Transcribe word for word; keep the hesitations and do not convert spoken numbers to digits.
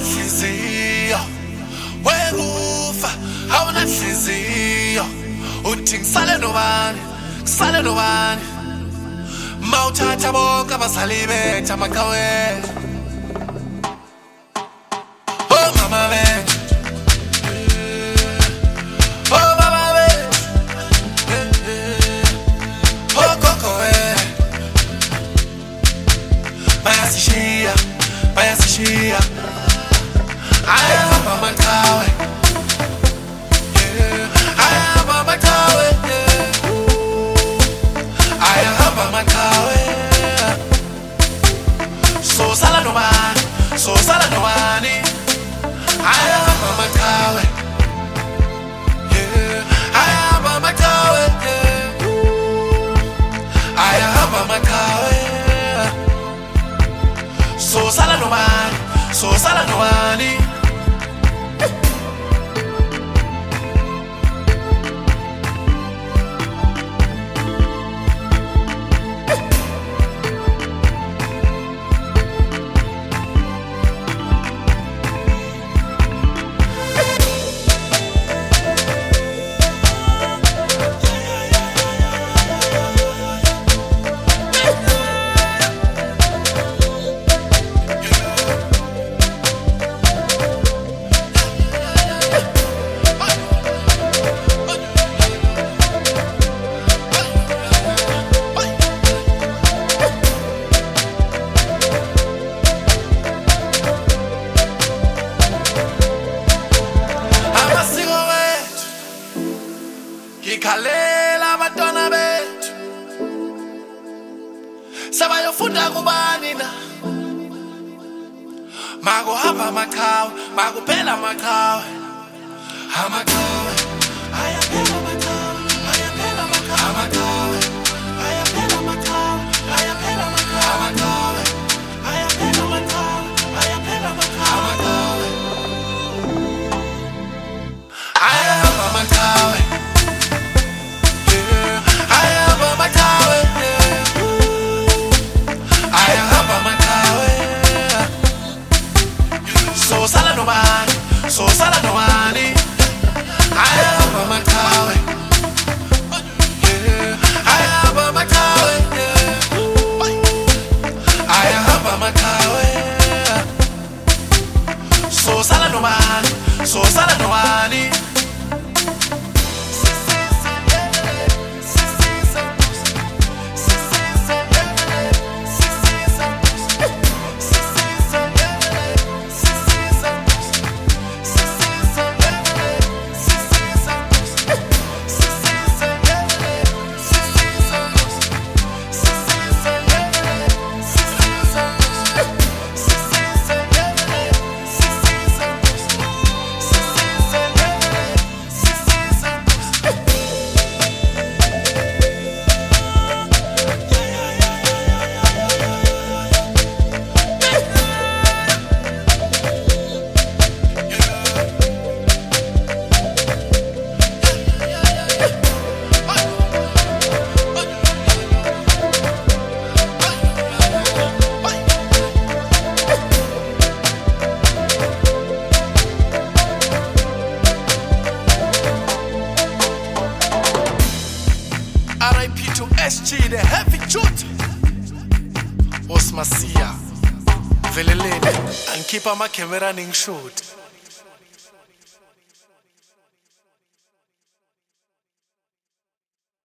nhliziyo wekufa awuna nhliziyo uthi ngisale nobani ngisale nobani mawuthatha bonke abazali bethu amaqhawe oh mama bethu oh baba bethu oh koko bethu bayasishiya bayasishiya ayahamba amaqhawe ayahamba amaqhawe ayahamba amaqhawe so sala nobani so sala nobani ayahamba amaqhawe ayahamba amaqhawe ayahamba amaqhawe so sala nobani so sala nobani ikhalela abantwana bethu sabayofunda kubani na makuhamba amaqhawe makuphela amaqhawe amaqhawe ayaphela amaqhawe ayaphela amaqhawe ayaphela amaqhawe ayaphela amaqhawe ayaphela amaqhawe ayaphela amaqhawe ayahamba amaqhawe so sala nobani so sala nobani ayahamba amaqhawe ayahamba amaqhawe ayahamba amaqhawe so sala nobani so sala nobani R I P to S G, the heavy truth. Osmasia, Velelene, and keep my camera running shoot.